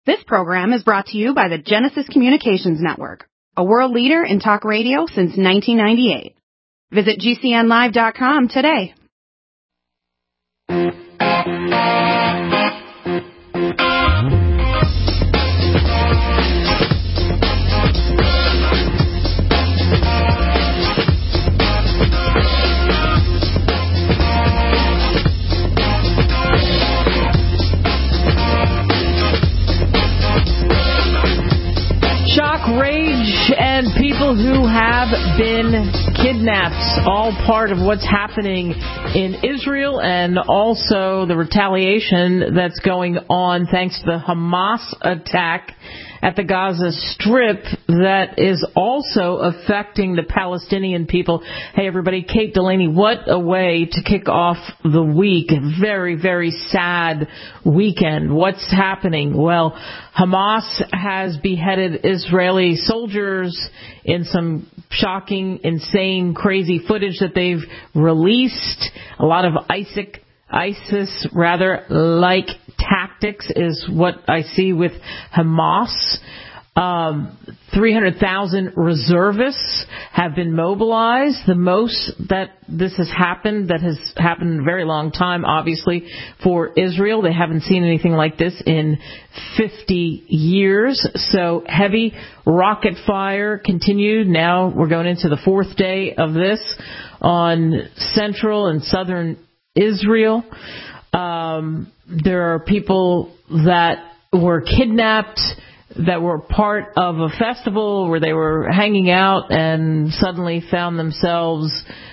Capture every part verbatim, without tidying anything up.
This program is brought to you by the Genesis Communications Network, a world leader in talk radio since nineteen ninety-eight. Visit G C N live dot com today. Rage and people who have been kidnapped, all part of what's happening in Israel and also the retaliation that's going on thanks to the Hamas attack at the Gaza Strip that is also affecting the Palestinian people. Hey, everybody, Kate Delaney, what a way to kick off the week. Very, very sad weekend. What's happening? Well, Hamas has beheaded Israeli soldiers in some shocking, insane, crazy footage that they've released. A lot of ISIC ISIS, rather, like tactics is what I see with Hamas. Um, three hundred thousand reservists have been mobilized, the most that this has happened, that has happened in a very long time, obviously, for Israel. They haven't seen anything like this in fifty years. So heavy rocket fire continued. Now we're going into the fourth day of this on central and southern Israel. Um, there are people that were kidnapped that were part of a festival where they were hanging out and suddenly found themselves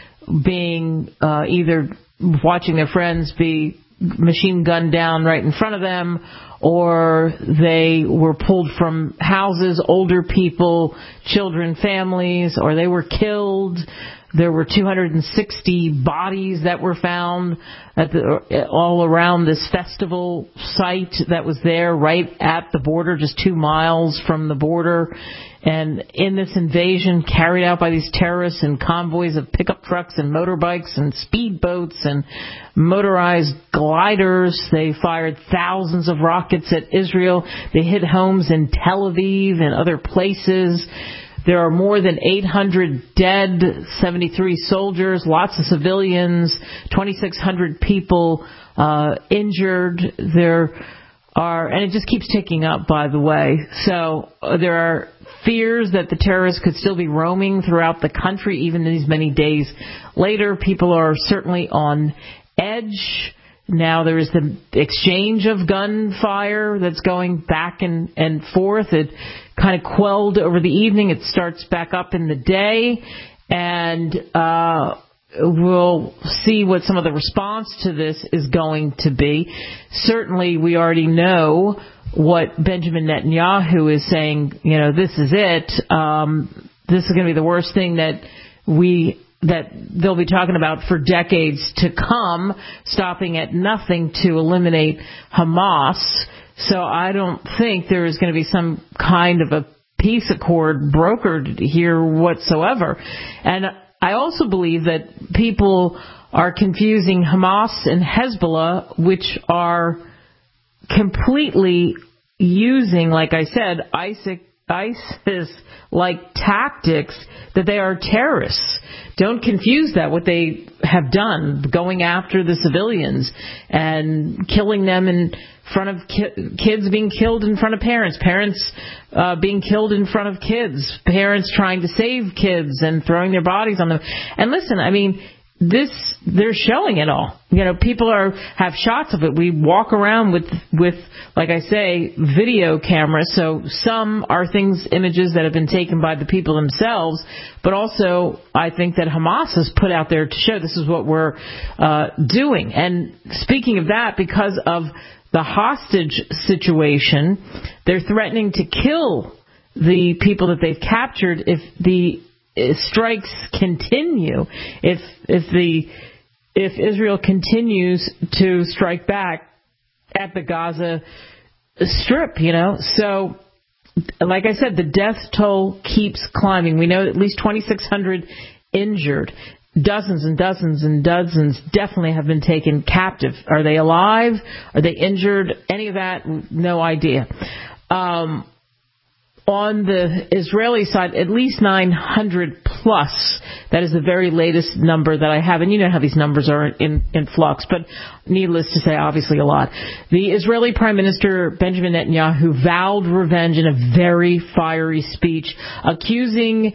being uh, either watching their friends be machine gunned down right in front of them, or they were pulled from houses, older people, children, families, or they were killed. There were two hundred sixty bodies that were found at the, all around this festival site that was there right at the border, just two miles from the border. And in this invasion carried out by these terrorists in convoys of pickup trucks and motorbikes and speedboats and motorized gliders, they fired thousands of rockets at Israel. They hit homes in Tel Aviv and other places. There are more than eight hundred dead, seventy-three soldiers, lots of civilians, twenty-six hundred people uh, injured. There are, and it just keeps ticking up, by the way. So uh, there are fears that the terrorists could still be roaming throughout the country, even these many days later. People are certainly on edge. Now there is the exchange of gunfire that's going back and, and forth. It kind of quelled over the evening. It starts back up in the day. And uh, we'll see what some of the response to this is going to be. Certainly we already know what Benjamin Netanyahu is saying. You know, this is it. Um, this is going to be the worst thing that we... that they'll be talking about for decades to come, stopping at nothing to eliminate Hamas. So I don't think there is going to be some kind of a peace accord brokered here whatsoever. And I also believe that people are confusing Hamas and Hezbollah, which are completely using, like I said, ISIC ISIS-like tactics, that they are terrorists. Don't confuse that, what they have done, going after the civilians and killing them in front of ki- kids being killed in front of parents, parents uh, being killed in front of kids, parents trying to save kids and throwing their bodies on them. And listen, I mean, this, they're showing it all. You know, people are, have shots of it. We walk around with, with, like I say, video cameras. So some are things, images that have been taken by the people themselves, but also I think that Hamas has put out there to show this is what we're uh, doing. And speaking of that, because of the hostage situation, they're threatening to kill the people that they've captured if the strikes continue, if if the if Israel continues to strike back at the Gaza Strip, you know. So, like I said, the death toll keeps climbing. We know at least twenty-six hundred injured. Dozens and dozens and dozens definitely have been taken captive. Are they alive? Are they injured? Any of that? No idea. Um, on the Israeli side, at least nine hundred plus. That is the very latest number that I have. And you know how these numbers are in, in flux, but needless to say, obviously a lot. The Israeli Prime Minister Benjamin Netanyahu vowed revenge in a very fiery speech, accusing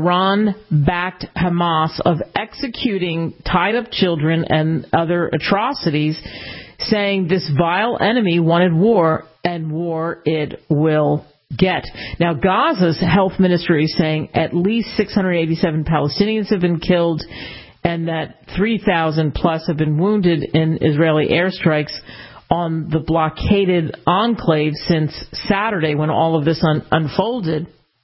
Iran-backed Hamas of executing tied-up children and other atrocities, saying this vile enemy wanted war, and war it will get. Now, Gaza's health ministry is saying at least six hundred eighty-seven Palestinians have been killed and that three thousand plus have been wounded in Israeli airstrikes on the blockaded enclave since Saturday when all of this un- unfolded.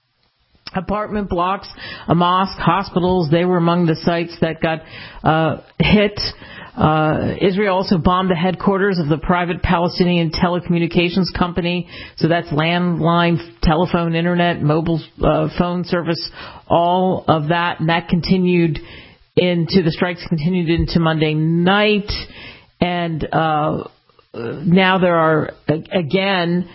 Apartment blocks, a mosque, hospitals, they were among the sites that got uh, hit. Uh, Israel also bombed the headquarters of the private Palestinian telecommunications company. So that's landline, telephone, internet, mobile uh, phone service, all of that. And that continued into, the strikes continued into Monday night. And uh, now there are, again,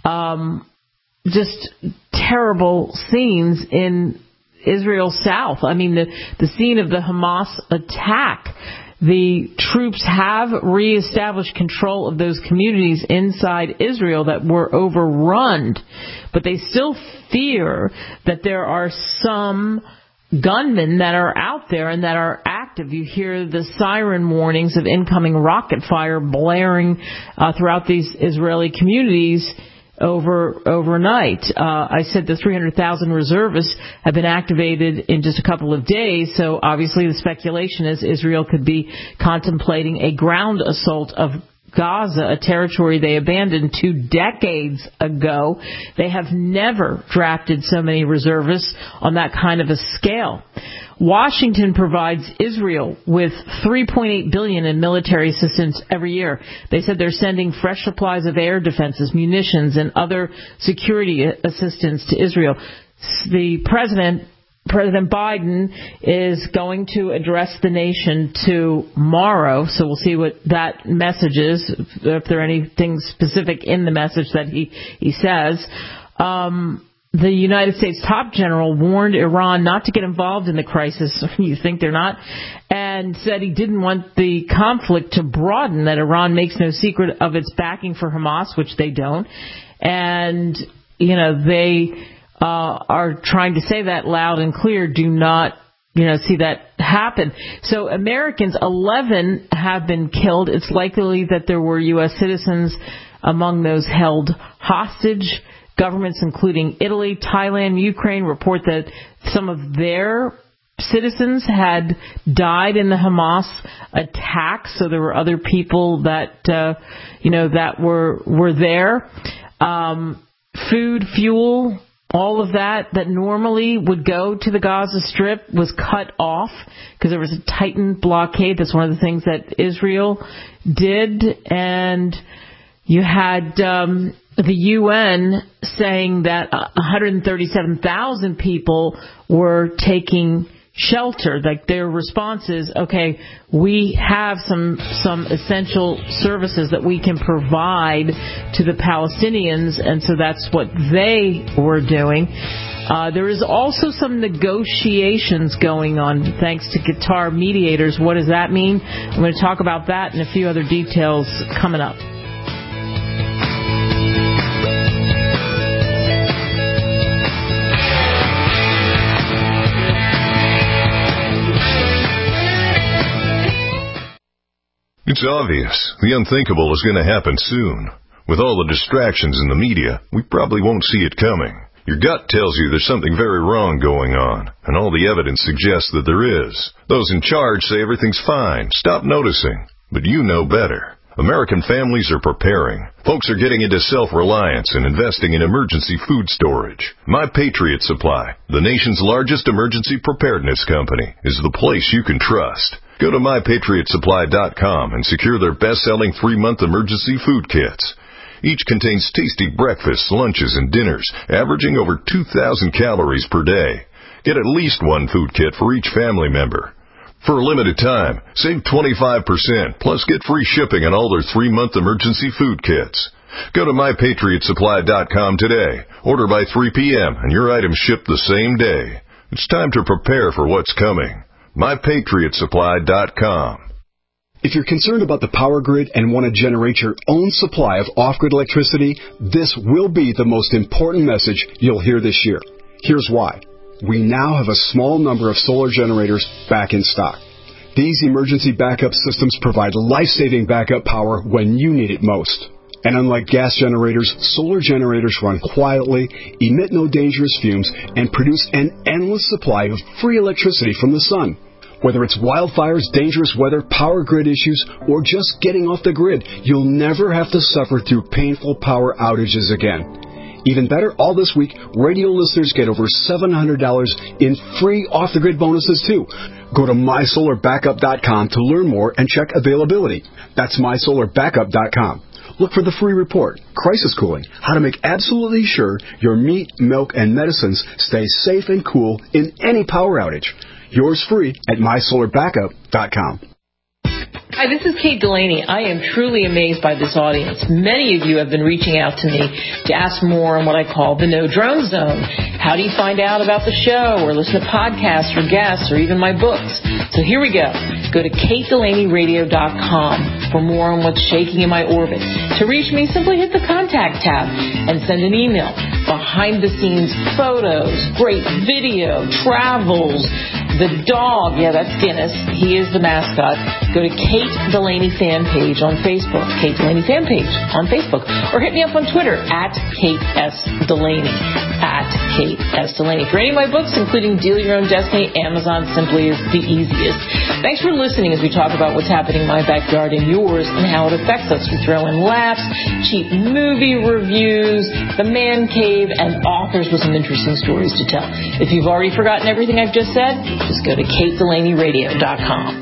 um, just terrible scenes in Israel's south. I mean, the, the scene of the Hamas attack. The troops have reestablished control of those communities inside Israel that were overrun, but they still fear that there are some gunmen that are out there and that are active. You hear the siren warnings of incoming rocket fire blaring uh, throughout these Israeli communities over overnight. Uh, I said the three hundred thousand reservists have been activated in just a couple of days, so obviously the speculation is Israel could be contemplating a ground assault of Gaza, a territory they abandoned two decades ago. They have never drafted so many reservists on that kind of a scale. Washington provides Israel with three point eight billion dollars in military assistance every year. They said they're sending fresh supplies of air defenses, munitions, and other security assistance to Israel. The president, President Biden, is going to address the nation tomorrow, so we'll see what that message is, if there are anything specific in the message that he, he says. Um, The United States top general warned Iran not to get involved in the crisis. You think they're not? And said he didn't want the conflict to broaden, that Iran makes no secret of its backing for Hamas, which they don't. And, you know, they uh, are trying to say that loud and clear. Do not, you know, see that happen. So Americans, eleven have been killed. It's likely that there were U S citizens among those held hostage. Governments including Italy, Thailand, Ukraine report that some of their citizens had died in the Hamas attacks. So there were other people that, uh, you know, that were, were there. Um, food, fuel, all of that that normally would go to the Gaza Strip was cut off because there was a tightened blockade. That's one of the things that Israel did. And you had um, the U N saying that one hundred thirty-seven thousand people were taking shelter. Like their response is, okay, we have some some essential services that we can provide to the Palestinians, and so that's what they were doing. Uh, there is also some negotiations going on thanks to Qatar mediators. What does that mean? I'm going to talk about that and a few other details coming up. It's obvious. The unthinkable is going to happen soon. With all the distractions in the media, we probably won't see it coming. Your gut tells you there's something very wrong going on, and all the evidence suggests that there is. Those in charge say everything's fine. Stop noticing. But you know better. American families are preparing. Folks are getting into self-reliance and investing in emergency food storage. My Patriot Supply, the nation's largest emergency preparedness company, is the place you can trust. Go to my patriot supply dot com and secure their best-selling three-month emergency food kits. Each contains tasty breakfasts, lunches, and dinners, averaging over two thousand calories per day. Get at least one food kit for each family member. For a limited time, save twenty-five percent, plus get free shipping on all their three-month emergency food kits. Go to my patriot supply dot com today. Order by three p.m. and your items ship the same day. It's time to prepare for what's coming. my patriot supply dot com. If you're concerned about the power grid and want to generate your own supply of off-grid electricity, this will be the most important message you'll hear this year. Here's why. We now have a small number of solar generators back in stock. These emergency backup systems provide life-saving backup power when you need it most. And unlike gas generators, solar generators run quietly, emit no dangerous fumes, and produce an endless supply of free electricity from the sun. Whether it's wildfires, dangerous weather, power grid issues, or just getting off the grid, you'll never have to suffer through painful power outages again. Even better, all this week, radio listeners get over seven hundred dollars in free off-the-grid bonuses, too. Go to my solar backup dot com to learn more and check availability. That's my solar backup dot com. Look for the free report, Crisis Cooling, how to make absolutely sure your meat, milk, and medicines stay safe and cool in any power outage. Yours free at my solar backup dot com. Hi, this is Kate Delaney. I am truly amazed by this audience. Many of you have been reaching out to me to ask more on what I call the No Drone Zone. How do you find out about the show or listen to podcasts or guests or even my books? So here we go. Go to kate delaney radio dot com for more on what's shaking in my orbit. To reach me, simply hit the contact tab and send an email. Behind-the-scenes photos, great video, travels, the dog, yeah, that's Guinness. He is the mascot. Go to Kate Delaney fan page on Facebook, Kate Delaney fan page on Facebook, or hit me up on Twitter at Kate S. Delaney, at Kate S. Delaney. For any of my books, including Deal Your Own Destiny, Amazon simply is the easiest. Thanks for listening as we talk about what's happening in my backyard and yours and how it affects us. We throw in laughs, cheap movie reviews, the man cave, and authors with some interesting stories to tell. If you've already forgotten everything I've just said, just go to kate delaney radio dot com.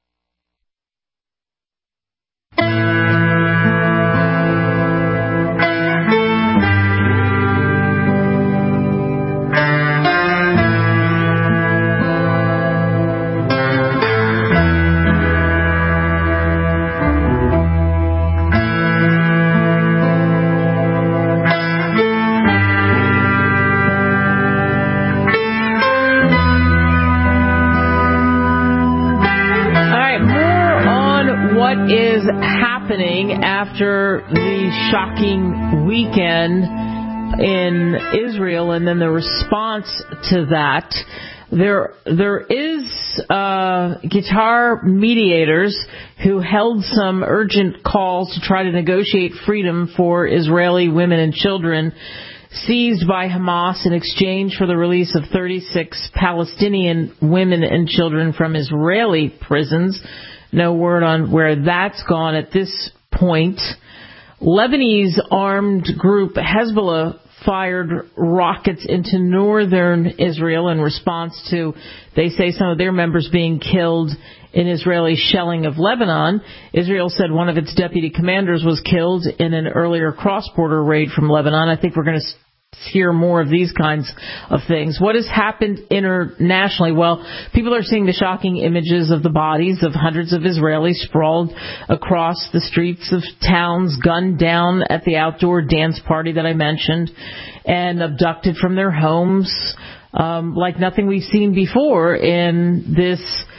After the shocking weekend in Israel and then the response to that, there there is uh, guitar mediators who held some urgent calls to try to negotiate freedom for Israeli women and children seized by Hamas in exchange for the release of thirty-six Palestinian women and children from Israeli prisons. No word on where that's gone at this point. Lebanese armed group Hezbollah fired rockets into northern Israel in response to, they say, some of their members being killed in Israeli shelling of Lebanon. Israel said one of its deputy commanders was killed in an earlier cross-border raid from Lebanon. I think we're going to hear more of these kinds of things. What has happened internationally? Well, people are seeing the shocking images of the bodies of hundreds of Israelis sprawled across the streets of towns, gunned down at the outdoor dance party that I mentioned, and abducted from their homes um, like nothing we've seen before in this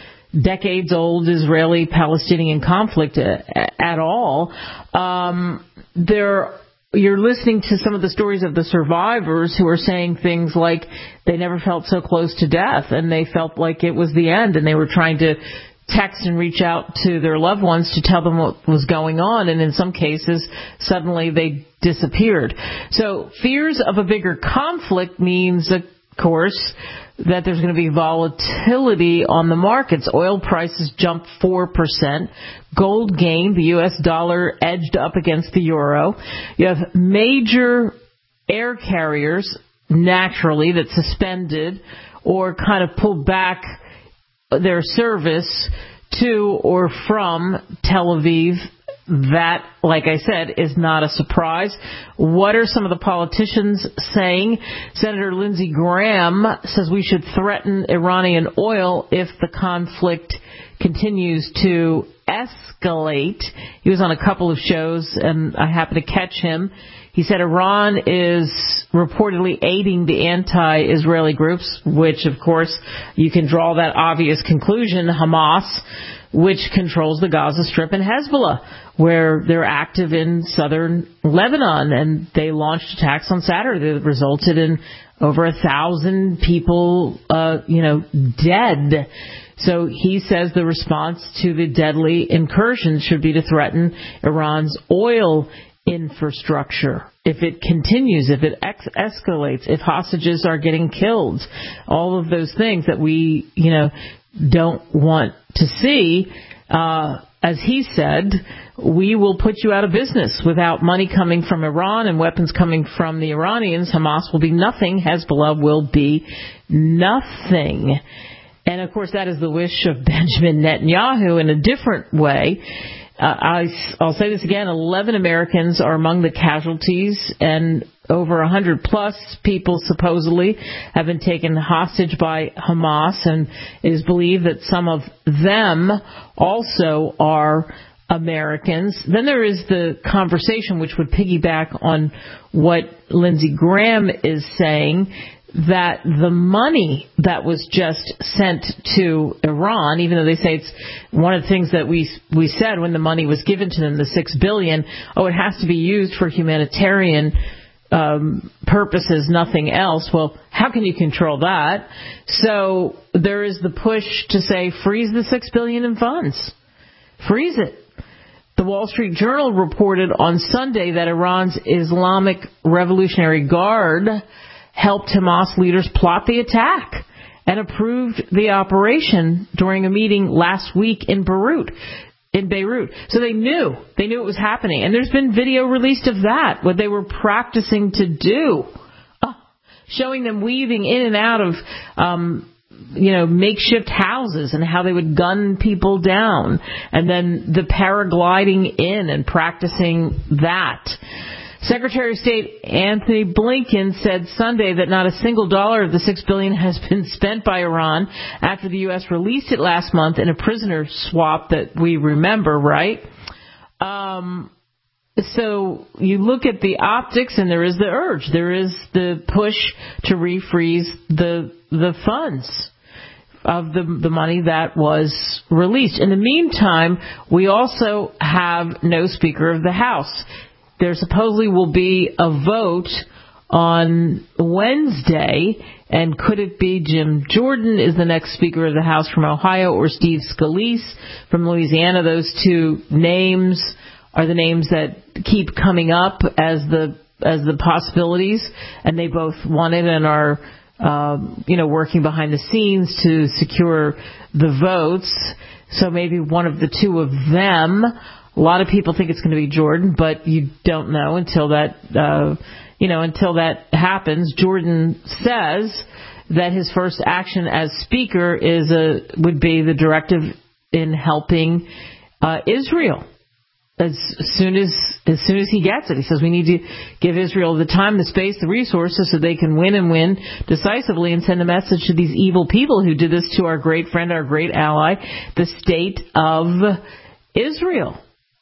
decades-old Israeli-Palestinian conflict at all. Um, there You're listening to some of the stories of the survivors who are saying things like they never felt so close to death and they felt like it was the end, and they were trying to text and reach out to their loved ones to tell them what was going on, and in some cases suddenly they disappeared. So fears of a bigger conflict means, of course, that there's going to be volatility on the markets. Oil prices jumped four percent. Gold gained. The U S dollar edged up against the euro. You have major air carriers, naturally, that suspended or kind of pulled back their service to or from Tel Aviv. That, like I said, is not a surprise. What are some of the politicians saying? Senator Lindsey Graham says we should threaten Iranian oil if the conflict continues to escalate. He was on a couple of shows, and I happened to catch him. He said Iran is reportedly aiding the anti-Israeli groups, which, of course, you can draw that obvious conclusion, Hamas, which controls the Gaza Strip, and Hezbollah, where they're active in southern Lebanon, and they launched attacks on Saturday that resulted in over a thousand people, uh, you know, dead. So he says the response to the deadly incursion should be to threaten Iran's oil infrastructure. If it continues, if it ex- escalates, if hostages are getting killed, all of those things that we, you know, don't want to see, uh, as he said, we will put you out of business. Without money coming from Iran and weapons coming from the Iranians, Hamas will be nothing. Hezbollah will be nothing. And, of course, that is the wish of Benjamin Netanyahu in a different way. Uh, I, I'll say this again, eleven Americans are among the casualties, and over one hundred plus people supposedly have been taken hostage by Hamas, and it is believed that some of them also are Americans. Then there is the conversation, which would piggyback on what Lindsey Graham is saying, that the money that was just sent to Iran, even though they say it's one of the things that we we said when the money was given to them, the six billion dollars, oh, it has to be used for humanitarian um, purposes, nothing else. Well, how can you control that? So there is the push to say freeze the six billion dollars in funds. Freeze it. The Wall Street Journal reported on Sunday that Iran's Islamic Revolutionary Guard helped Hamas leaders plot the attack and approved the operation during a meeting last week in Beirut. In Beirut. So they knew. They knew it was happening. And there's been video released of that, what they were practicing to do, oh, showing them weaving in and out of, um, you know, makeshift houses and how they would gun people down. And then the paragliding in and practicing that. Secretary of State Anthony Blinken said Sunday that not a single dollar of the six billion dollars has been spent by Iran after the U S released it last month in a prisoner swap that we remember, right? Um, so you look at the optics, and there is the urge. There is the push to refreeze the the funds of the the money that was released. In the meantime, we also have no Speaker of the House. There supposedly will be a vote on Wednesday, and could it be Jim Jordan is the next Speaker of the House from Ohio, or Steve Scalise from Louisiana? Those two names are the names that keep coming up as the as the possibilities, and they both want it and are um, you know working behind the scenes to secure the votes. So maybe one of the two of them. A lot of people think it's going to be Jordan, but you don't know until that, uh, you know, until that happens. Jordan says that his first action as Speaker is a would be the directive in helping uh, Israel as soon as as soon as he gets it. He says we need to give Israel the time, the space, the resources so they can win and win decisively and send a message to these evil people who did this to our great friend, our great ally, the state of Israel.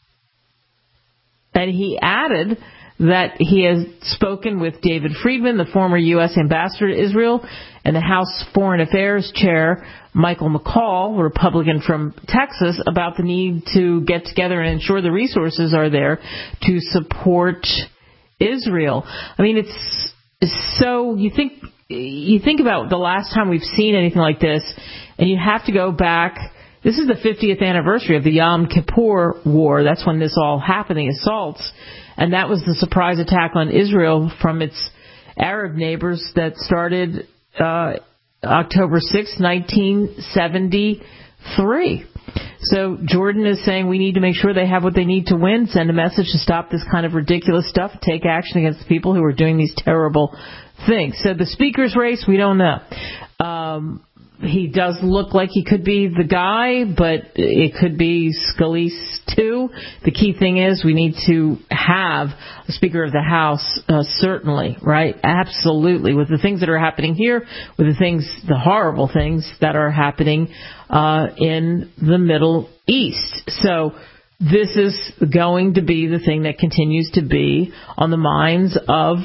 And he added that he has spoken with David Friedman, the former U S ambassador to Israel, and the House Foreign Affairs Chair, Michael McCaul, a Republican from Texas, about the need to get together and ensure the resources are there to support Israel. I mean, it's, it's so, you think, you think about the last time we've seen anything like this, and you have to go back. This is the fiftieth anniversary of the Yom Kippur War. That's when this all happened, the assaults. And that was the surprise attack on Israel from its Arab neighbors that started uh, October sixth, nineteen seventy-three. So Jordan is saying we need to make sure they have what they need to win, send a message to stop this kind of ridiculous stuff, take action against the people who are doing these terrible things. So the speaker's race, we don't know. Um he does look like he could be the guy, but it could be Scalise too. The key thing is we need to have a Speaker of the House, uh, certainly, right? Absolutely. With the things that are happening here, with the things, the horrible things that are happening uh, in the Middle East. So this is going to be the thing that continues to be on the minds of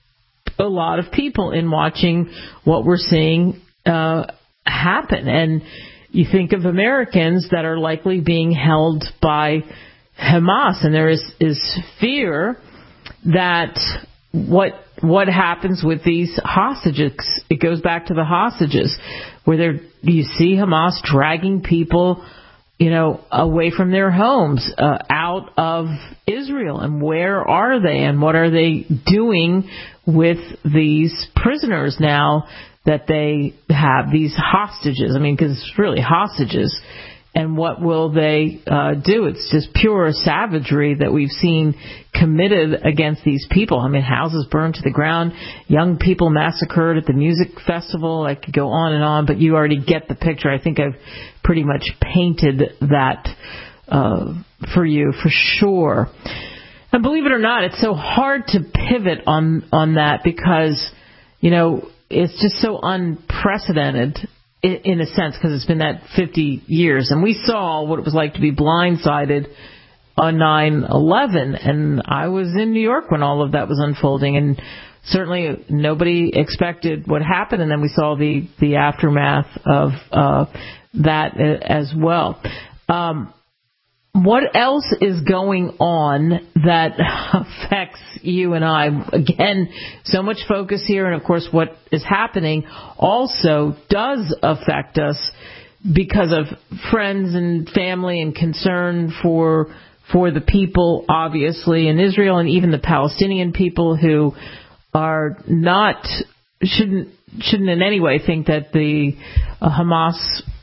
a lot of people in watching what we're seeing uh happen. And you think of Americans that are likely being held by Hamas, and there is, is fear that what what happens with these hostages, it goes back to the hostages, where they're, you see Hamas dragging people, you know, away from their homes, uh, out of Israel, and where are they, and what are they doing with these prisoners now that they have, these hostages? I mean, because it's really hostages. And what will they uh, do? It's just pure savagery that we've seen committed against these people. I mean, houses burned to the ground, young people massacred at the music festival. I could go on and on, but you already get the picture. I think I've pretty much painted that uh, for you, for sure. And believe it or not, it's so hard to pivot on, on that because, you know, it's just so unprecedented in a sense, because it's been that fifty years. And we saw what it was like to be blindsided on nine eleven. And I was in New York when all of that was unfolding. And certainly nobody expected what happened. And then we saw the, the aftermath of uh, that as well. Um, what else is going on that affects you and I? Again, so much focus here, and of course what is happening also does affect us because of friends and family and concern for for the people, obviously, in Israel, and even the Palestinian people who are not, shouldn't, shouldn't in any way think that the uh, Hamas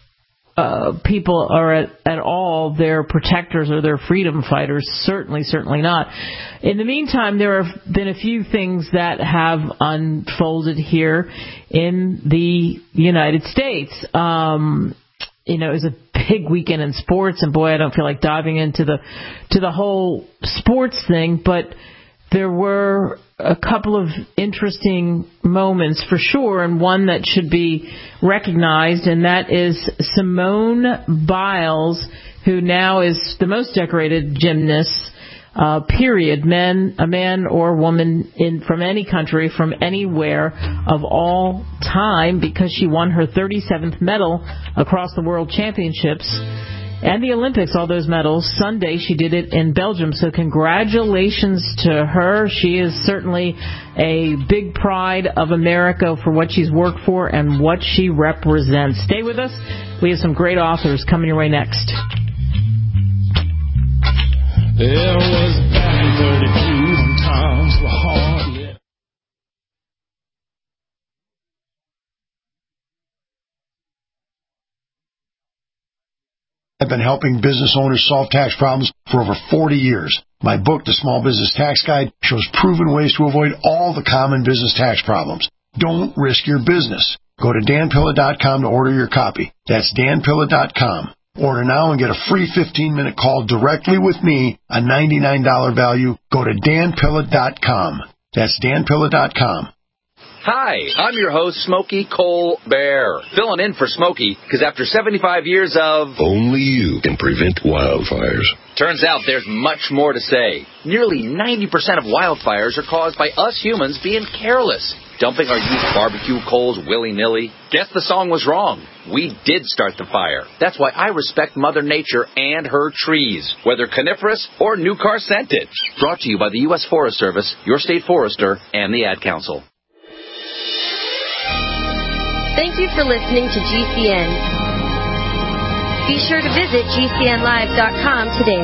Uh, people are at, at all their protectors or their freedom fighters. Certainly, certainly not. In the meantime, there have been a few things that have unfolded here in the United States. Um, you know, it was a big weekend in sports, and boy, I don't feel like diving into the to the whole sports thing, but there were a couple of interesting moments for sure, and one that should be recognized, and that is Simone Biles, who now is the most decorated gymnast, uh, period, men, a man or woman in from any country, from anywhere of all time, because she won her thirty-seventh medal across the World Championships and the Olympics, all those medals. Sunday, she did it in Belgium. So congratulations to her. She is certainly a big pride of America for what she's worked for and what she represents. Stay with us. We have some great authors coming your way next. There was back in thirty-two when times were hard. Yeah. I've been helping business owners solve tax problems for over forty years. My book, The Small Business Tax Guide, shows proven ways to avoid all the common business tax problems. Don't risk your business. Go to dan pilla dot com to order your copy. That's dan pilla dot com. Order now and get a free fifteen-minute call directly with me, a ninety-nine dollars value. Go to dan pilla dot com. That's dan pilla dot com. Hi, I'm your host, Smokey Colbert, filling in for Smokey, because after seventy-five years of... Only you can prevent wildfires. Turns out there's much more to say. Nearly ninety percent of wildfires are caused by us humans being careless, dumping our used barbecue coals willy-nilly. Guess the song was wrong. We did start the fire. That's why I respect Mother Nature and her trees, whether coniferous or new car scented. Brought to you by the U S Forest Service, your state forester, and the Ad Council. Thank you for listening to G C N. Be sure to visit G C N live dot com today.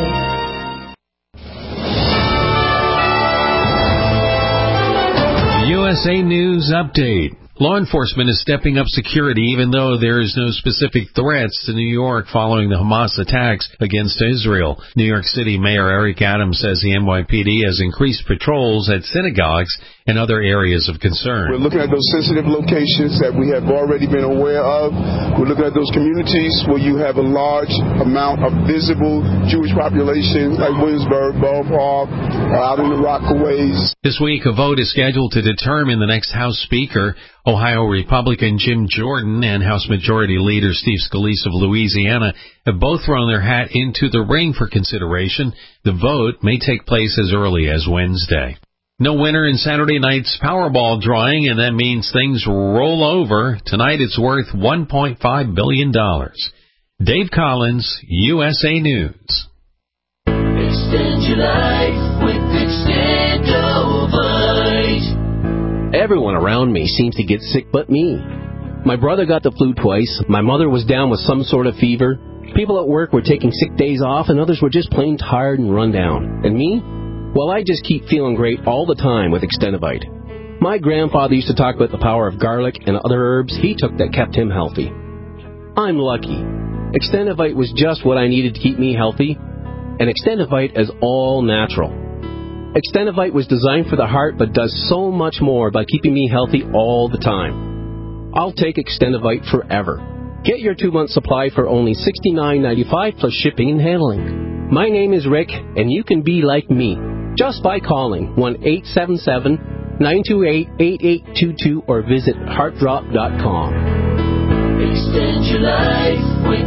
U S A News Update. Law enforcement is stepping up security even though there is no specific threats to New York following the Hamas attacks against Israel. New York City Mayor Eric Adams says the N Y P D has increased patrols at synagogues and other areas of concern. We're looking at those sensitive locations that we have already been aware of. We're looking at those communities where you have a large amount of visible Jewish population, like Williamsburg, Borough Park, out in the Rockaways. This week, a vote is scheduled to determine the next House Speaker. Ohio Republican Jim Jordan and House Majority Leader Steve Scalise of Louisiana have both thrown their hat into the ring for consideration. The vote may take place as early as Wednesday. No winner in Saturday night's Powerball drawing, and that means things roll over. Tonight it's worth one point five billion dollars. Dave Collins, U S A News. Extend your life with Extendovite. Everyone around me seems to get sick but me. My brother got the flu twice. My mother was down with some sort of fever. People at work were taking sick days off, and others were just plain tired and run down. And me? Well, I just keep feeling great all the time with Extendovite. My grandfather used to talk about the power of garlic and other herbs he took that kept him healthy. I'm lucky. Extendovite was just what I needed to keep me healthy, and Extendovite is all natural. Extendovite was designed for the heart but does so much more by keeping me healthy all the time. I'll take Extendovite forever. Get your two-month supply for only sixty-nine ninety-five plus shipping and handling. My name is Rick, and you can be like me just by calling one eight seven seven, nine two eight, eight eight two two or visit heart drop dot com. Extend your life with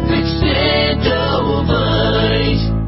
Extendovite.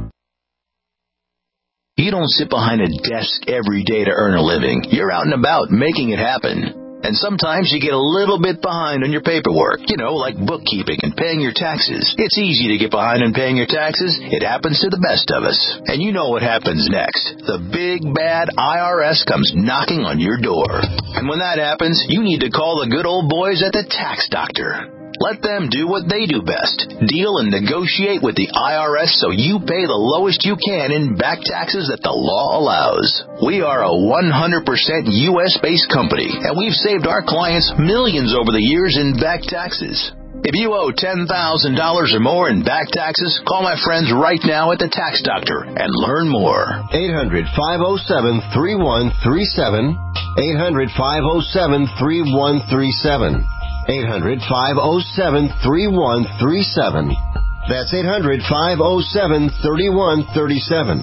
You don't sit behind a desk every day to earn a living. You're out and about making it happen. And sometimes you get a little bit behind on your paperwork, you know, like bookkeeping and paying your taxes. It's easy to get behind on paying your taxes. It happens to the best of us. And you know what happens next. The big, bad I R S comes knocking on your door. And when that happens, you need to call the good old boys at the Tax Doctor. Let them do what they do best. Deal and negotiate with the I R S so you pay the lowest you can in back taxes that the law allows. We are a one hundred percent U S-based company, and we've saved our clients millions over the years in back taxes. If you owe ten thousand dollars or more in back taxes, call my friends right now at the Tax Doctor and learn more. eight hundred, five oh seven, three one three seven. eight hundred, five oh seven, three one three seven. eight hundred, five oh seven, three one three seven. That's eight hundred, five oh seven, three one three seven.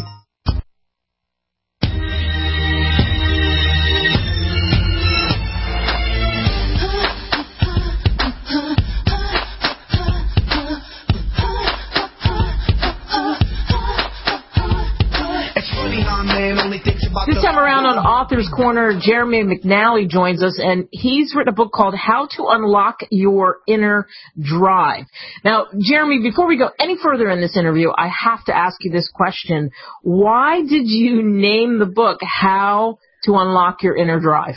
This time around on Author's Corner, Jeremy McNally joins us, and he's written a book called How to Unlock Your Inner Drive. Now, Jeremy, before we go any further in this interview, I have to ask you this question. Why did you name the book How to Unlock Your Inner Drive?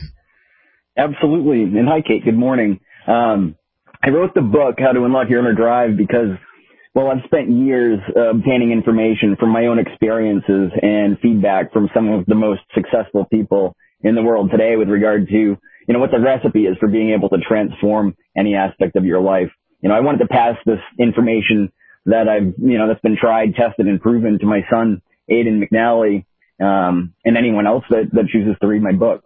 Absolutely. And hi, Kate. Good morning. Um, I wrote the book, How to Unlock Your Inner Drive, because well, I've spent years uh, obtaining information from my own experiences and feedback from some of the most successful people in the world today with regard to, you know, what the recipe is for being able to transform any aspect of your life. You know, I wanted to pass this information that I've, you know, that's been tried, tested, and proven to my son, Aidan McNally, um, and anyone else that, that chooses to read my book.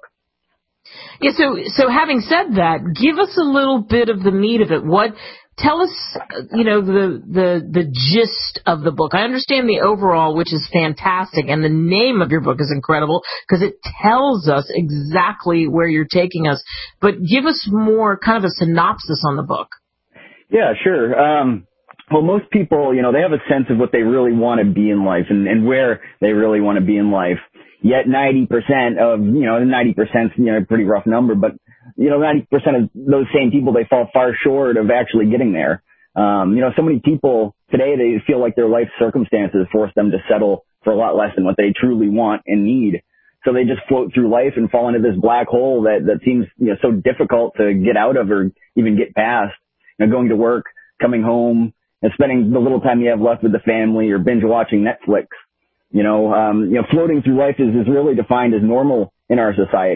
Yeah, so, so having said that, give us a little bit of the meat of it. What, tell us, you know, the, the, the gist of the book. I understand the overall, which is fantastic, and the name of your book is incredible because it tells us exactly where you're taking us. But give us more kind of a synopsis on the book. Yeah, sure. Um, well, most people, you know, they have a sense of what they really want to be in life and, and where they really want to be in life. Yet ninety percent of, you know, ninety percent is, you know, a pretty rough number, but, you know, ninety percent of those same people, they fall far short of actually getting there. Um, you know, so many people today, they feel like their life circumstances force them to settle for a lot less than what they truly want and need. So they just float through life and fall into this black hole that, that seems, you know, so difficult to get out of or even get past. You know, going to work, coming home, and spending the little time you have left with the family or binge watching Netflix. You know, um, you know, floating through life is, is really defined as normal in our society.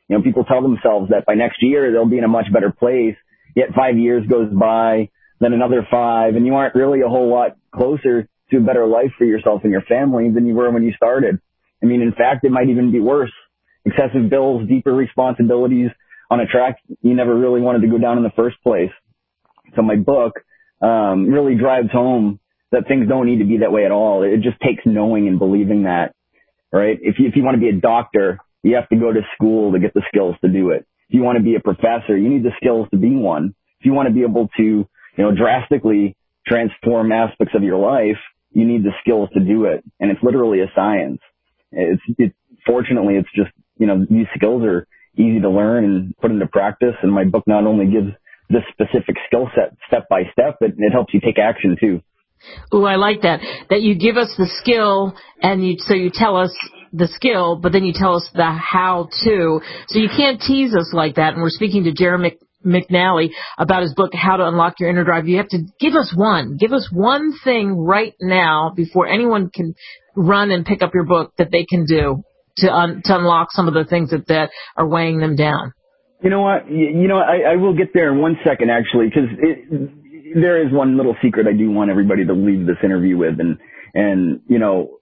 You know, people tell themselves that by next year they'll be in a much better place, yet five years goes by, then another five, and you aren't really a whole lot closer to a better life for yourself and your family than you were when you started. I mean, in fact, it might even be worse. Excessive bills, deeper responsibilities on a track you never really wanted to go down in the first place. So my book um, really drives home that things don't need to be that way at all. It just takes knowing and believing that, right? If you, if you want to be a doctor, you have to go to school to get the skills to do it. If you want to be a professor, you need the skills to be one. If you want to be able to, you know, drastically transform aspects of your life, you need the skills to do it. And it's literally a science. It's, it, fortunately, it's just, you know, these skills are easy to learn and put into practice. And my book not only gives this specific skill set step by step, but it helps you take action too. Ooh, I like that. That you give us the skill, and you so you tell us the skill, but then you tell us the how-to. So you can't tease us like that. And we're speaking to Jeremy McNally about his book, How to Unlock Your Inner Drive. You have to give us one. Give us one thing right now before anyone can run and pick up your book that they can do to un- to unlock some of the things that, that are weighing them down. You know what? You, you know, I, I will get there in one second, actually, because there is one little secret I do want everybody to leave this interview with. And, and you know,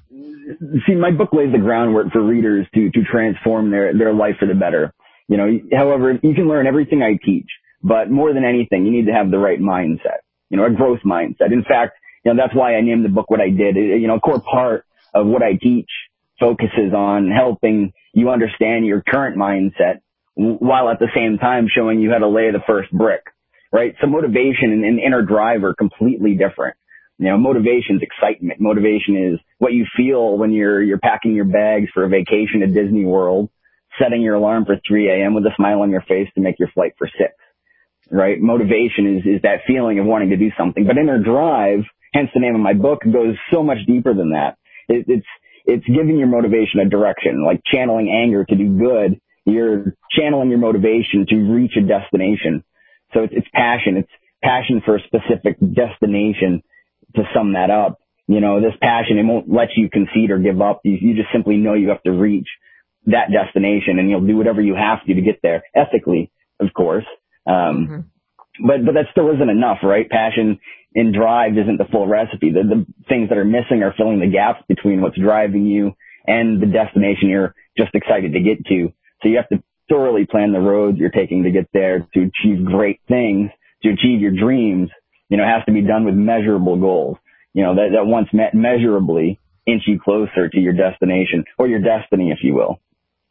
see, my book lays the groundwork for readers to, to transform their, their life for the better. You know, however, you can learn everything I teach, but more than anything, you need to have the right mindset, you know, a growth mindset. In fact, you know, that's why I named the book what I did. You know, a core part of what I teach focuses on helping you understand your current mindset while at the same time showing you how to lay the first brick, right? So motivation and, and inner drive are completely different. You know, motivation is excitement. Motivation is what you feel when you're, you're packing your bags for a vacation at Disney World, setting your alarm for three a.m. with a smile on your face to make your flight for six, right? Motivation is, is that feeling of wanting to do something. But inner drive, hence the name of my book, goes so much deeper than that. It, it's, it's giving your motivation a direction, like channeling anger to do good. You're channeling your motivation to reach a destination. So it's, it's passion. It's passion for a specific destination. To sum that up, you know, this passion, it won't let you concede or give up. You, you just simply know you have to reach that destination, and you'll do whatever you have to to get there, ethically, of course. Um, mm-hmm. But but that still isn't enough, right? Passion and drive isn't the full recipe. The, the things that are missing are filling the gaps between what's driving you and the destination you're just excited to get to. So you have to thoroughly plan the roads you're taking to get there to achieve great things, to achieve your dreams. You know, it has to be done with measurable goals, you know, that, that once met measurably inch you closer to your destination, or your destiny, if you will.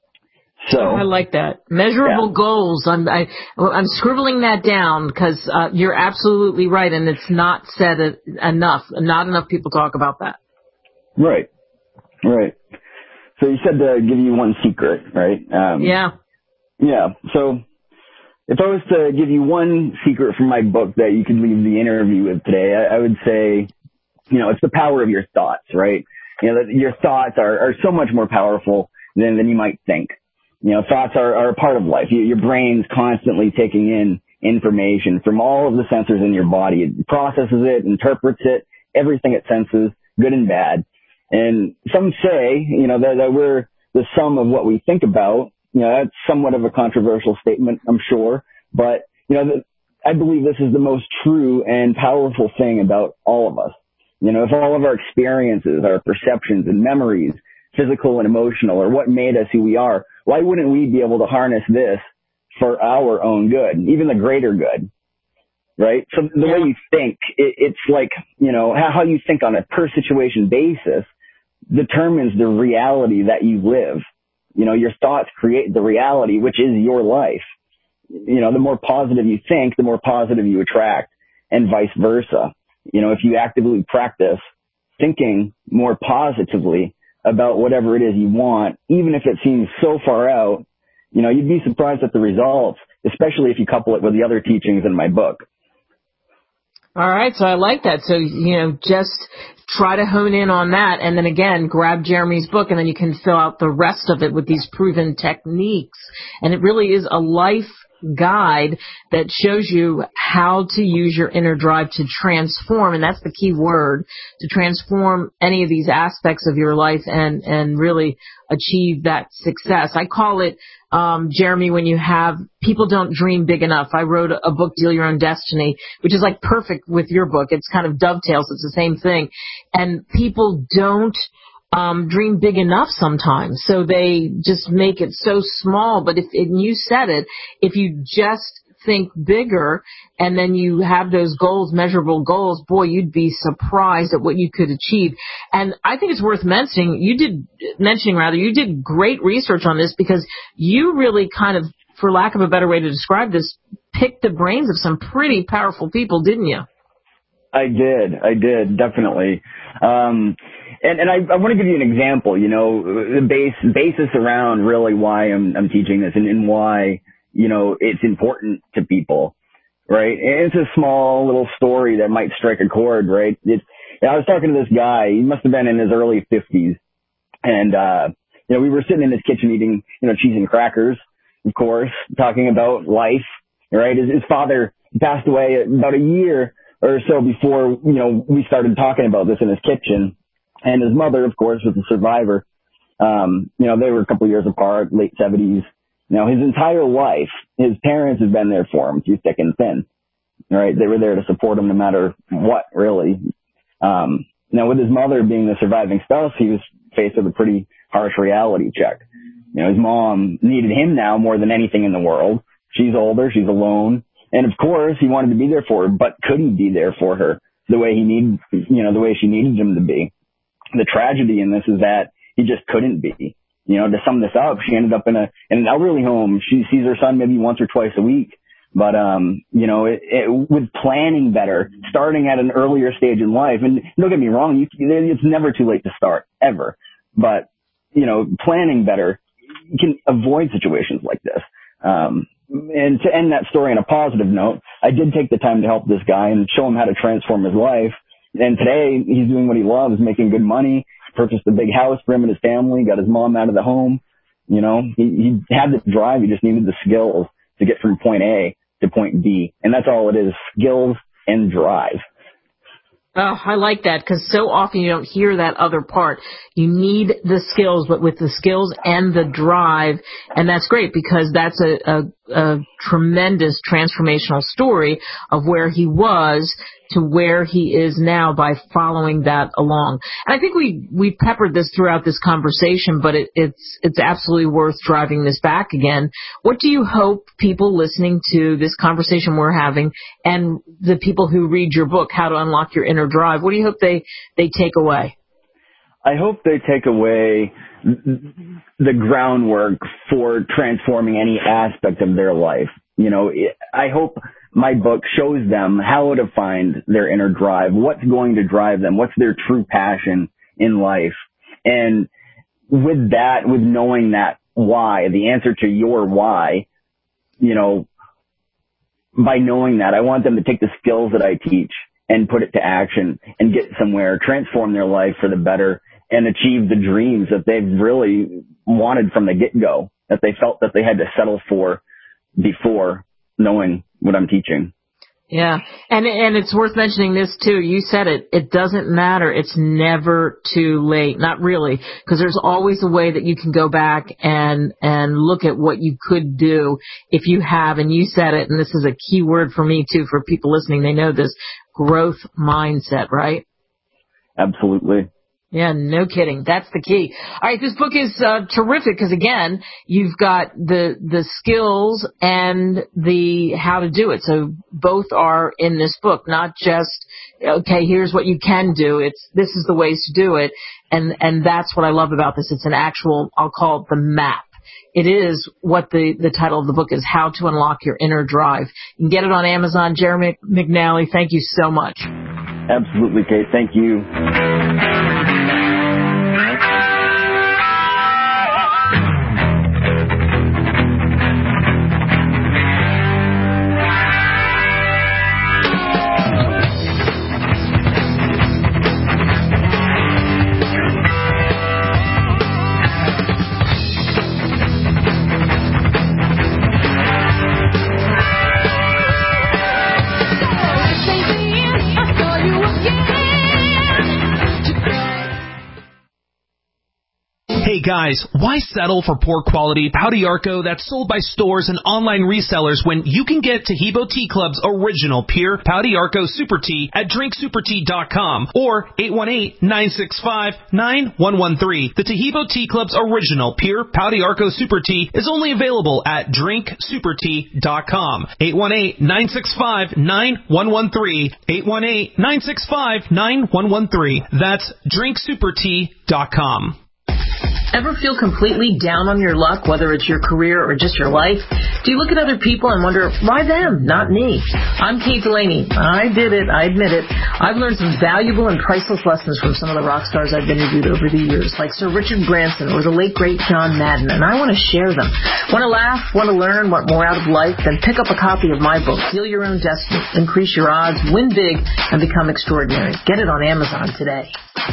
So I like that. Measurable yeah. goals. I'm, I, I'm scribbling that down because uh, you're absolutely right. And it's not said enough. Not enough people talk about that. Right. Right. So you said to give you one secret, right? Um, yeah. Yeah. So if I was to give you one secret from my book that you could leave the interview with today, I, I would say, you know, it's the power of your thoughts, right? You know, your thoughts are, are so much more powerful than, than you might think. You know, thoughts are, are a part of life. You, your brain's constantly taking in information from all of the sensors in your body. It processes it, interprets it, everything it senses, good and bad. And some say, you know, that, that we're the sum of what we think about. You know, that's somewhat of a controversial statement, I'm sure. But, you know, the, I believe this is the most true and powerful thing about all of us. You know, if all of our experiences, our perceptions and memories, physical and emotional, are what made us who we are, why wouldn't we be able to harness this for our own good, even the greater good, right? So the yeah. way you think, it, it's like, you know, how, how you think on a per situation basis determines the reality that you live. You know, your thoughts create the reality, which is your life. You know, the more positive you think, the more positive you attract, and vice versa. You know, if you actively practice thinking more positively about whatever it is you want, even if it seems so far out, you know, you'd be surprised at the results, especially if you couple it with the other teachings in my book. All right. So I like that. So, you know, just try to hone in on that. And then again, grab Jeremy's book, and then you can fill out the rest of it with these proven techniques. And it really is a life guide that shows you how to use your inner drive to transform, and that's the key word, to transform any of these aspects of your life and, and really achieve that success. I call it, um, Jeremy, when you have, people don't dream big enough. I wrote a book, Deal Your Own Destiny, which is like perfect with your book. It's kind of dovetails. It's the same thing. And people don't Um, dream big enough sometimes, so they just make it so small. But if, and you said it, if you just think bigger and then you have those goals, measurable goals, boy, you'd be surprised at what you could achieve. And I think it's worth mentioning, you did, mentioning rather, you did great research on this because you really kind of, for lack of a better way to describe this, picked the brains of some pretty powerful people, didn't you? I did. I did, definitely. Um, and, and I, I want to give you an example, you know, the base, basis around really why I'm, I'm teaching this and, and why, you know, it's important to people, right? And it's a small little story that might strike a chord, right? It's, I was talking to this guy, he must have been in his early fifties. And, uh, you know, we were sitting in his kitchen eating, you know, cheese and crackers, of course, talking about life, right? His, his father passed away about a year or so before, you know, we started talking about this in his kitchen. And his mother, of course, was a survivor. Um, you know, they were a couple years apart, late seventies. Now, his entire life, his parents have been there for him through thick and thin, right? They were there to support him no matter what, really. Um, now, with his mother being the surviving spouse, he was faced with a pretty harsh reality check. You know, his mom needed him now more than anything in the world. She's older, she's alone. And of course, he wanted to be there for her, but couldn't be there for her the way he needed, you know, the way she needed him to be. The tragedy in this is that he just couldn't be. You know, to sum this up, she ended up in a in an elderly home. She sees her son maybe once or twice a week. But, um, you know, it, it, with planning better, starting at an earlier stage in life, and don't get me wrong, you, it's never too late to start, ever. But, you know, planning better, you can avoid situations like this. Um, and to end that story on a positive note, I did take the time to help this guy and show him how to transform his life. And today he's doing what he loves, making good money, purchased a big house for him and his family, got his mom out of the home. You know, he, he had the drive. He just needed the skills to get from point A to point B. And that's all it is, skills and drive. Oh, I like that because so often you don't hear that other part. You need the skills, but with the skills and the drive, and that's great because that's a, a, a tremendous transformational story of where he was to where he is now by following that along. And I think we we peppered this throughout this conversation, but it, it's it's absolutely worth driving this back again. What do you hope people listening to this conversation we're having and the people who read your book, How to Unlock Your Inner Drive, what do you hope they, they take away? I hope they take away the groundwork for transforming any aspect of their life. You know, I hope my book shows them how to find their inner drive, what's going to drive them, what's their true passion in life. And with that, with knowing that why, the answer to your why, you know, by knowing that, I want them to take the skills that I teach and put it to action and get somewhere, transform their life for the better, and achieve the dreams that they've really wanted from the get-go, that they felt that they had to settle for before knowing what I'm teaching. Yeah, and and it's worth mentioning this too. You said it. It doesn't matter. It's never too late. Not really, because there's always a way that you can go back and and look at what you could do if you have. And you said it, and this is a key word for me too. For people listening, they know this: growth mindset, right? Absolutely. Yeah, no kidding. That's the key. All right, this book is uh, terrific because, again, you've got the the skills and the how to do it. So both are in this book, not just, okay, here's what you can do. It's this is the ways to do it. And, and that's what I love about this. It's an actual, I'll call it the map. It is what the, the title of the book is, How to Unlock Your Inner Drive. You can get it on Amazon. Jeremy McNally, thank you so much. Absolutely, Kate. Thank you. Hey guys, why settle for poor quality Pau d'Arco that's sold by stores and online resellers when you can get Taheebo Tea Club's original pure Pau d'Arco Super Tea at drink super tea dot com or eight one eight, nine six five, nine one one three. The Taheebo Tea Club's original pure Pau d'Arco Super Tea is only available at drink super tea dot com. eight one eight, nine six five, nine one one three. eight one eight, nine six five, nine one one three. That's drink super tea dot com. Ever feel completely down on your luck, whether it's your career or just your life? Do you look at other people and wonder, why them, not me? I'm Kate Delaney. I did it. I admit it. I've learned some valuable and priceless lessons from some of the rock stars I've interviewed over the years, like Sir Richard Branson or the late, great John Madden, and I want to share them. Want to laugh? Want to learn? Want more out of life? Then pick up a copy of my book, Heal Your Own Destiny, Increase Your Odds, Win Big, and Become Extraordinary. Get it on Amazon today.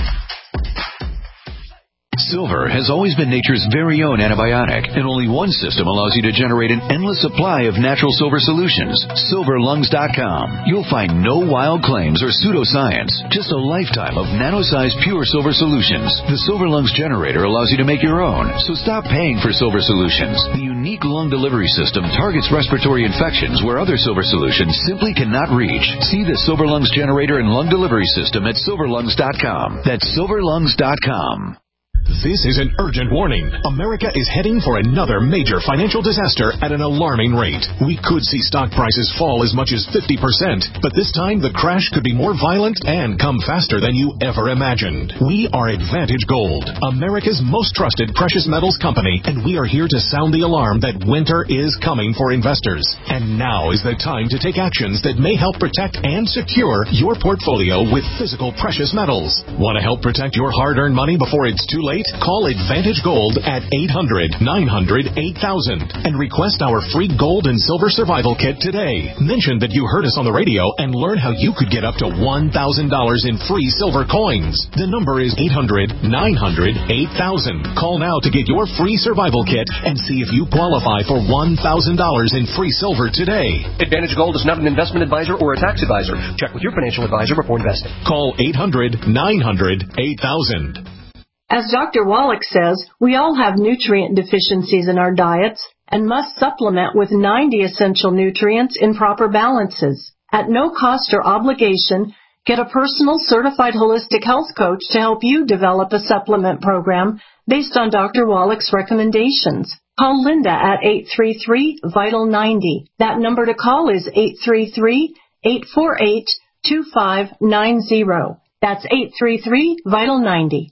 Silver has always been nature's very own antibiotic, and only one system allows you to generate an endless supply of natural silver solutions. silver lungs dot com. You'll find no wild claims or pseudoscience, just a lifetime of nano-sized pure silver solutions. The Silver Lungs generator allows you to make your own, so stop paying for silver solutions. The unique lung delivery system targets respiratory infections where other silver solutions simply cannot reach. See the Silver Lungs generator and lung delivery system at silver lungs dot com. That's silver lungs dot com. This is an urgent warning. America is heading for another major financial disaster at an alarming rate. We could see stock prices fall as much as fifty percent, but this time the crash could be more violent and come faster than you ever imagined. We are Advantage Gold, America's most trusted precious metals company, and we are here to sound the alarm that winter is coming for investors. And now is the time to take actions that may help protect and secure your portfolio with physical precious metals. Want to help protect your hard-earned money before it's too late? Call Advantage Gold at eight hundred, nine hundred, eight thousand and request our free gold and silver survival kit today. Mention that you heard us on the radio and learn how you could get up to one thousand dollars in free silver coins. The number is eight hundred, nine hundred, eight thousand. Call now to get your free survival kit and see if you qualify for one thousand dollars in free silver today. Advantage Gold is not an investment advisor or a tax advisor. Check with your financial advisor before investing. Call eight hundred, nine hundred, eight thousand. As Doctor Wallach says, we all have nutrient deficiencies in our diets and must supplement with ninety essential nutrients in proper balances. At no cost or obligation, get a personal certified holistic health coach to help you develop a supplement program based on Doctor Wallach's recommendations. Call Linda at eight three three, vital ninety. That number to call is eight three three, eight four eight, two five nine zero. That's eight three three, vital ninety.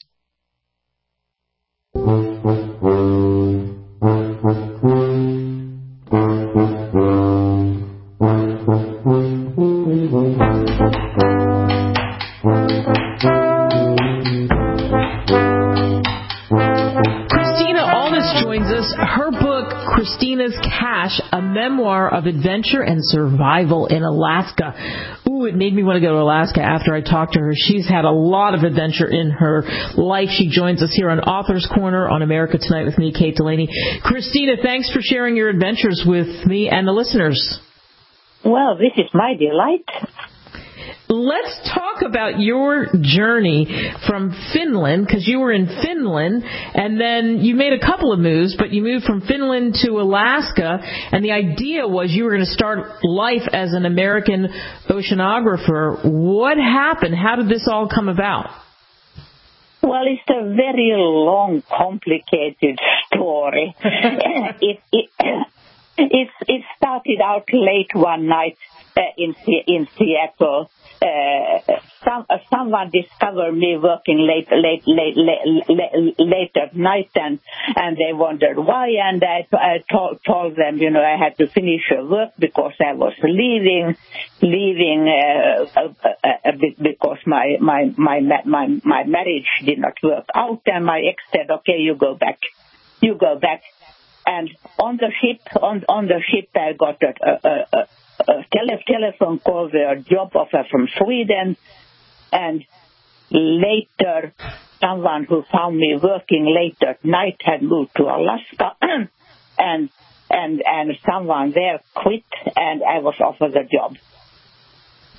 Christina's Cash, a memoir of adventure and survival in Alaska. Ooh, it made me want to go to Alaska after I talked to her. She's had a lot of adventure in her life. She joins us here on Author's Corner on America Tonight with me, Kate Delaney. Christina, thanks for sharing your adventures with me and the listeners. Well, this is my delight. Let's talk about your journey from Finland, because you were in Finland, and then you made a couple of moves, but you moved from Finland to Alaska, and the idea was you were going to start life as an American oceanographer. What happened? How did this all come about? Well, it's a very long, complicated story. it, it, it, it started out late one night uh, in, in Seattle. Uh, some, uh, someone discovered me working late, late, late, late, late, late at night, and and they wondered why. And I, I told, told them, you know, I had to finish work because I was leaving, leaving uh, a, a, a bit because my my my my my marriage did not work out, and my ex said, okay, you go back, you go back. And on the ship, on on the ship, I got a. a, a A tele- telephone call, a job offer from Sweden, and later someone who found me working late at night had moved to Alaska, and and and someone there quit, and I was offered the job.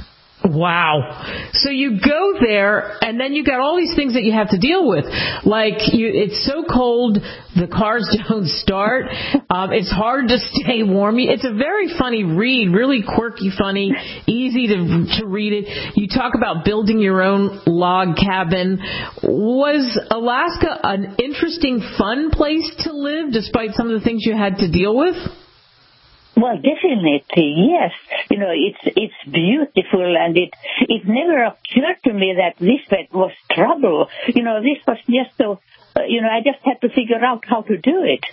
Wow. So you go there, and then you got all these things that you have to deal with. Like, you, it's so cold, the cars don't start. Um, it's hard to stay warm. It's a very funny read, really quirky, funny, easy to to read it. You talk about building your own log cabin. Was Alaska an interesting, fun place to live, despite some of the things you had to deal with? Well, definitely, yes. You know, it's it's beautiful, and it it never occurred to me that this was trouble. You know, this was just so, uh, you know, I just had to figure out how to do it.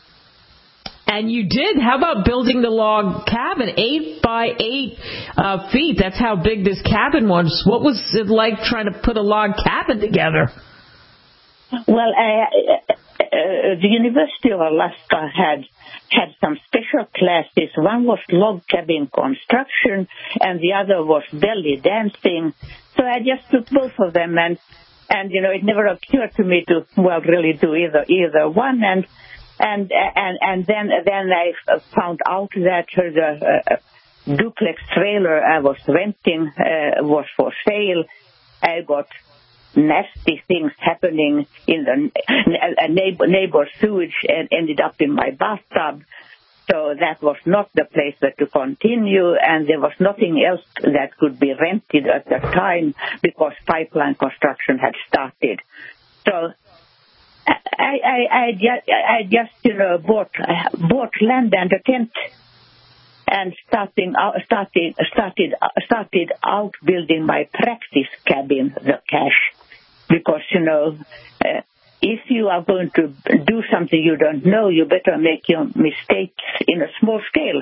And you did. How about building the log cabin? Eight by eight uh, feet. That's how big this cabin was. What was it like trying to put a log cabin together? Well, uh, uh, the University of Alaska had had some special classes. One was log cabin construction, and the other was belly dancing. So I just took both of them, and and you know, it never occurred to me to well really do either either one. And and and and then then I found out that the uh, duplex trailer I was renting uh, was for sale. I got nasty things happening in the a neighbor, neighbor sewage and ended up in my bathtub. So that was not the place where to continue, and there was nothing else that could be rented at the time because pipeline construction had started. So I, I, I, just, I just, you know, bought bought land and a tent, and starting out, started started started out building my practice cabin, the cache. Because, you know, uh, if you are going to do something you don't know, you better make your mistakes in a small scale.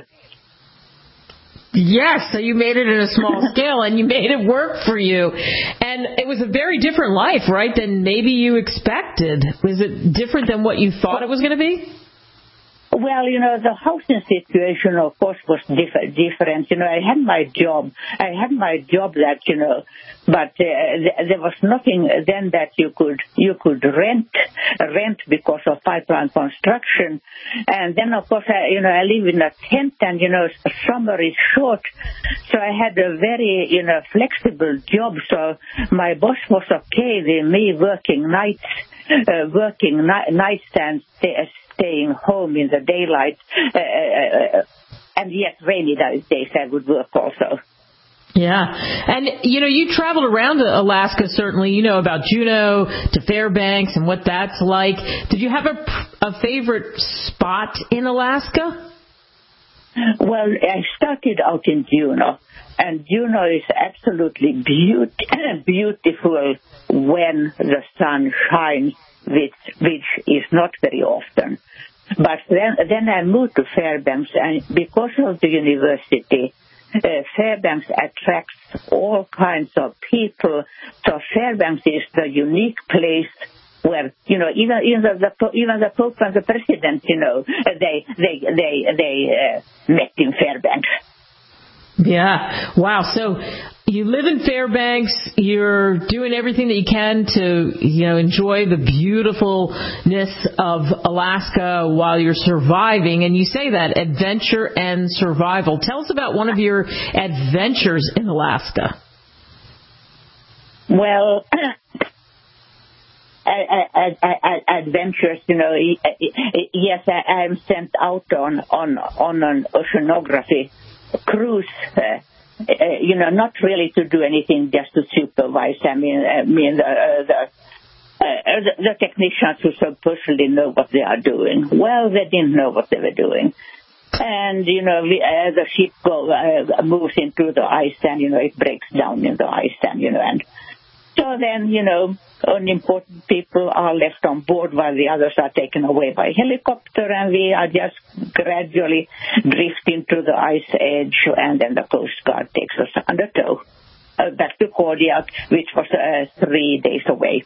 Yes, so you made it in a small scale, and you made it work for you. And it was a very different life, right, than maybe you expected. Was it different than what you thought it was going to be? Well, you know, the housing situation, of course, was diff- different. You know, I had my job. I had my job that, you know, but uh, th- there was nothing then that you could you could rent rent because of pipeline construction. And then, of course, I, you know, I live in a tent, and, you know, summer is short. So I had a very, you know, flexible job. So my boss was okay with me working nights, uh, working ni- nights and stay, staying home in the daylight, uh, uh, and yes, rainy days I would work also. Yeah, and you know, you traveled around Alaska, certainly. You know about Juneau to Fairbanks and what that's like. Did you have a, a favorite spot in Alaska? Well, I started out in Juneau, and Juneau is absolutely beaut- beautiful when the sun shines, which which is not very often. But then then I moved to Fairbanks, and because of the university, uh, Fairbanks attracts all kinds of people. So Fairbanks is the unique place where, you know, even even the, the even the Pope and the President, you know, they they they they uh, met in Fairbanks. Yeah. Wow. So you live in Fairbanks. You're doing everything that you can to, you know, enjoy the beautifulness of Alaska while you're surviving. And you say that, adventure and survival. Tell us about one of your adventures in Alaska. Well, I, I, I, I, adventures, you know, yes, I, I'm sent out on, on, on an oceanography cruise, uh, uh, you know, not really to do anything, just to supervise. I mean, I mean the, uh, the, uh, the, the technicians who supposedly know what they are doing. Well, they didn't know what they were doing. And, you know, we, uh, the ship go, uh, moves into the ice, and, you know, it breaks down in the ice, and, you know, and so then, you know, unimportant people are left on board while the others are taken away by helicopter, and we are just gradually drifting to the ice edge, and then the Coast Guard takes us under tow uh, back to Kodiak, which was uh, three days away.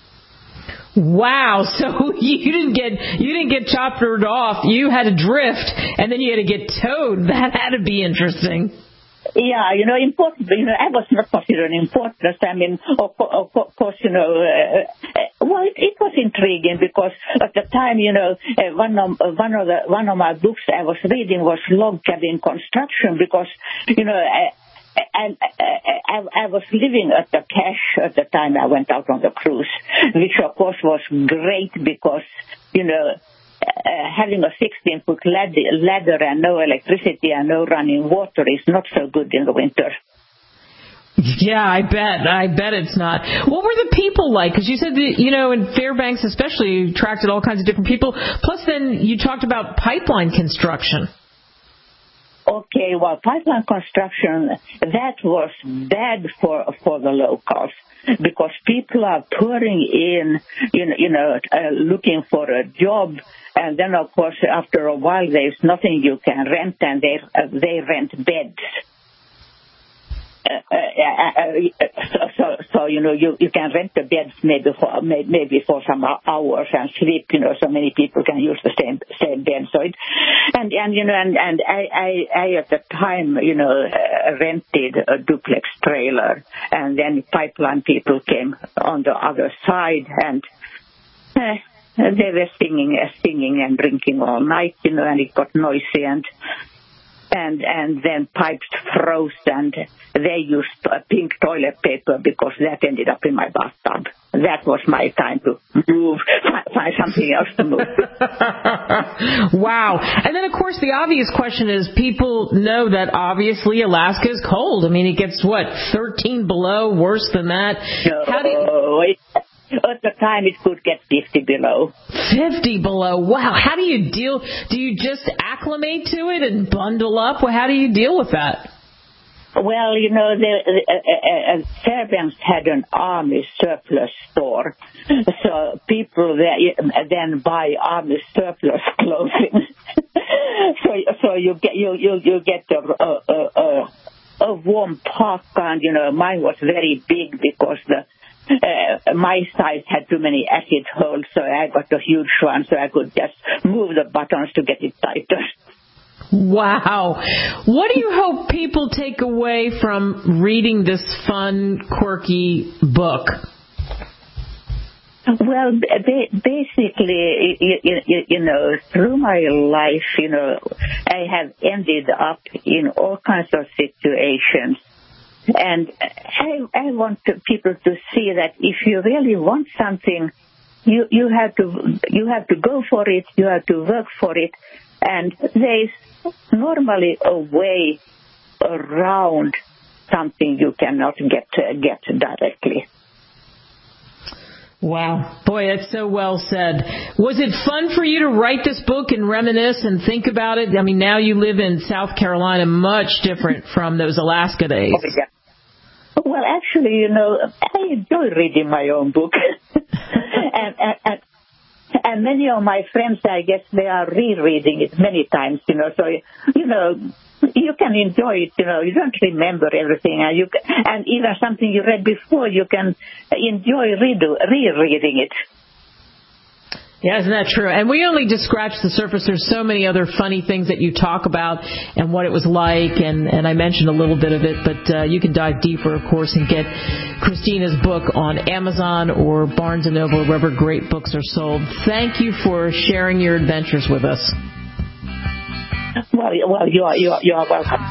Wow! So you didn't get you didn't get choppered off. You had to drift, and then you had to get towed. That had to be interesting. Yeah, you know, important. You know, I was not considered important. I mean, of, of, of course, you know, uh, uh, well, it, it was intriguing because at the time, you know, uh, one of uh, one of the one of my books I was reading was log cabin construction, because, you know, I, and I, I was living at the cache at the time I went out on the cruise, which of course was great because, you know, uh, having a sixteen-foot ladder, ladder and no electricity and no running water is not so good in the winter. Yeah, I bet. I bet it's not. What were the people like? Because you said that, you know, in Fairbanks especially, you attracted all kinds of different people. Plus then you talked about pipeline construction. Okay, well, pipeline construction, that was bad for for the locals because people are pouring in, you know, you know uh, looking for a job, and then, of course, after a while, there's nothing you can rent, and they uh, they rent beds. Uh, uh, uh, uh, so, so, so, you know, you, you can rent the beds maybe for maybe for some hours and sleep. You know, so many people can use the same same bed. So it, and and you know, and and I I, I at the time, you know, uh, rented a duplex trailer, and then pipeline people came on the other side, and uh, they were singing, uh, singing and drinking all night. You know, and it got noisy and. And and then pipes froze, and they used pink toilet paper because that ended up in my bathtub. That was my time to move, find something else to move. Wow. And then, of course, the obvious question is, people know that obviously Alaska is cold. I mean, it gets, what, thirteen below, worse than that? No, How do you... it, at the time it could get fifty below. fifty below. Wow. How do you deal? Do you just acclimate to it and bundle up? Well, how do you deal with that? Well, you know, the, uh, uh, Fairbanks had an army surplus store, so people there, then buy army surplus clothing. so, so you get you you you get a a, a, a warm parka, and you know, mine was very big because the. Uh, my size had too many acid holes, so I got a huge one, so I could just move the buttons to get it tighter. Wow. What do you hope people take away from reading this fun, quirky book? Well, basically, you, you, you know, through my life, you know, I have ended up in all kinds of situations. And I, I want to, people to see that if you really want something, you, you have to you have to go for it. You have to work for it, and there is normally a way around something you cannot get uh, get directly. Wow. Boy, that's so well said. Was it fun for you to write this book and reminisce and think about it? I mean, now you live in South Carolina, much different from those Alaska days. Oh, yeah. Well, actually, you know, I enjoy reading my own book. and, and, and, and many of my friends, I guess, they are rereading it many times, you know, so, you know, you can enjoy it, you know, you don't remember everything, and you can, and even something you read before, you can enjoy redo, rereading it. Yeah, isn't that true? And we only just scratched the surface. There's so many other funny things that you talk about and what it was like, and, and I mentioned a little bit of it, but uh, you can dive deeper, of course, and get Christina's book on Amazon or Barnes and Noble, wherever great books are sold. Thank you for sharing your adventures with us. Well, well, you are, you are, you are welcome.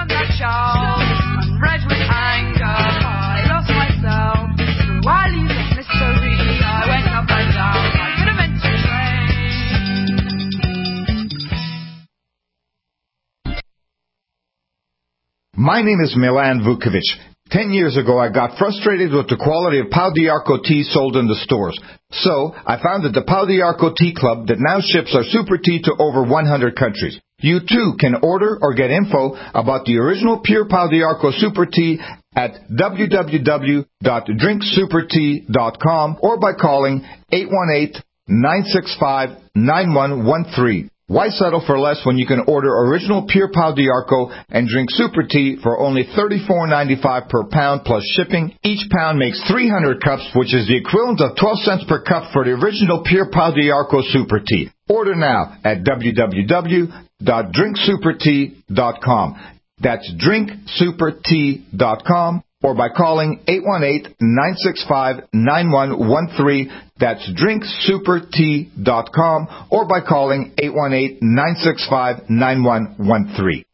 My name is Milan Vukovic. Ten years ago, I got frustrated with the quality of Pau d'Arco tea sold in the stores. So, I founded the Pau d'Arco Tea Club that now ships our super tea to over one hundred countries. You too can order or get info about the original pure Pau d'Arco super tea at w w w dot drink super tea dot com or by calling eight one eight, nine six five, nine one one three. Why settle for less when you can order original pure Pau d'Arco and drink super tea for only thirty-four ninety-five per pound plus shipping? Each pound makes three hundred cups, which is the equivalent of twelve cents per cup for the original pure Pau d'Arco super tea. Order now at w w w dot drink super tea dot com. That's drink super tea dot com. Or by calling eight one eight, nine six five, nine one one three. That's drink super tea dot com. Or by calling eight one eight, nine six five, nine one one three.